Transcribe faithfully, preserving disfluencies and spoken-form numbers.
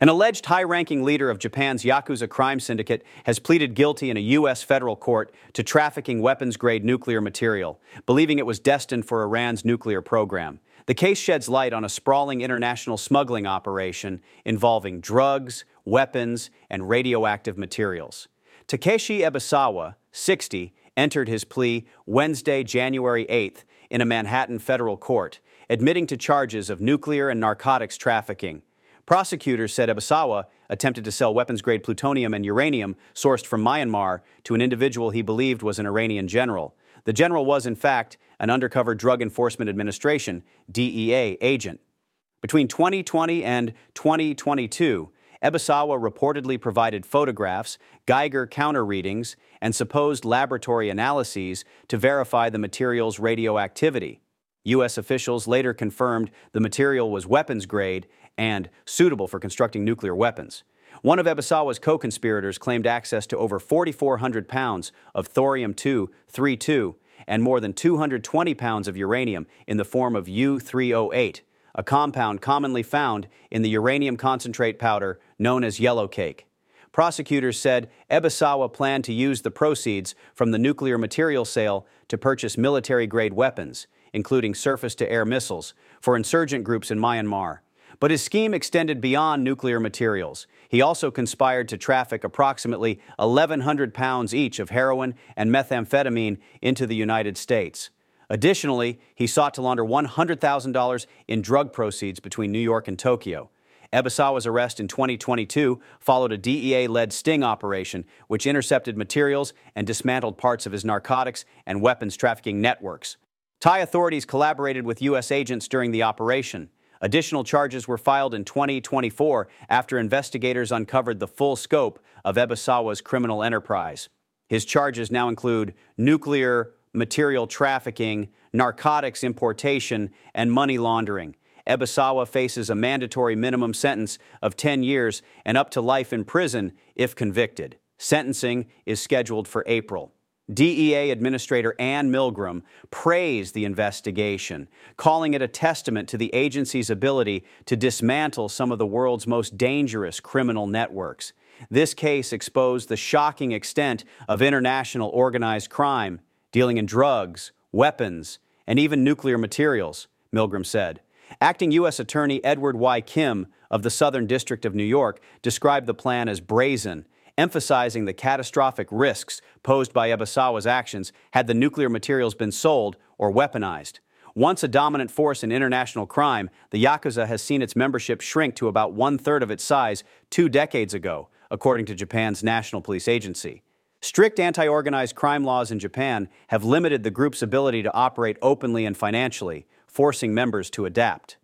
An alleged high-ranking leader of Japan's Yakuza crime syndicate has pleaded guilty in a U S federal court to trafficking weapons-grade nuclear material, believing it was destined for Iran's nuclear program. The case sheds light on a sprawling international smuggling operation involving drugs, weapons, and radioactive materials. Takeshi Ebisawa, sixty, entered his plea Wednesday, January eighth, in a Manhattan federal court, admitting to charges of nuclear and narcotics trafficking. Prosecutors said Ebisawa attempted to sell weapons-grade plutonium and uranium sourced from Myanmar to an individual he believed was an Iranian general. The general was, in fact, an undercover Drug Enforcement Administration, D E A, agent. Between twenty twenty and twenty twenty-two, Ebisawa reportedly provided photographs, Geiger counter readings, and supposed laboratory analyses to verify the material's radioactivity. U S officials later confirmed the material was weapons-grade and suitable for constructing nuclear weapons. One of Ebisawa's co-conspirators claimed access to over forty-four hundred pounds of thorium two thirty-two and more than two hundred twenty pounds of uranium in the form of U three oh eight, a compound commonly found in the uranium concentrate powder known as yellow cake. Prosecutors said Ebisawa planned to use the proceeds from the nuclear material sale to purchase military-grade weapons, including surface-to-air missiles, for insurgent groups in Myanmar. But his scheme extended beyond nuclear materials. He also conspired to traffic approximately eleven hundred pounds each of heroin and methamphetamine into the United States. Additionally, he sought to launder one hundred thousand dollars in drug proceeds between New York and Tokyo. Ebisawa's arrest in twenty twenty-two followed a D E A-led sting operation which intercepted materials and dismantled parts of his narcotics and weapons trafficking networks. Thai authorities collaborated with U S agents during the operation. Additional charges were filed in twenty twenty-four after investigators uncovered the full scope of Ebisawa's criminal enterprise. His charges now include nuclear material trafficking, narcotics importation, and money laundering. Ebisawa faces a mandatory minimum sentence of ten years and up to life in prison if convicted. Sentencing is scheduled for April. D E A Administrator Anne Milgram praised the investigation, calling it a testament to the agency's ability to dismantle some of the world's most dangerous criminal networks. This case exposed the shocking extent of international organized crime, dealing in drugs, weapons, and even nuclear materials, Milgram said. Acting U S Attorney Edward Y. Kim of the Southern District of New York described the plan as brazen, emphasizing the catastrophic risks posed by Ebisawa's actions had the nuclear materials been sold or weaponized. Once a dominant force in international crime, the Yakuza has seen its membership shrink to about one-third of its size two decades ago, according to Japan's National Police Agency. Strict anti-organized crime laws in Japan have limited the group's ability to operate openly and financially, forcing members to adapt.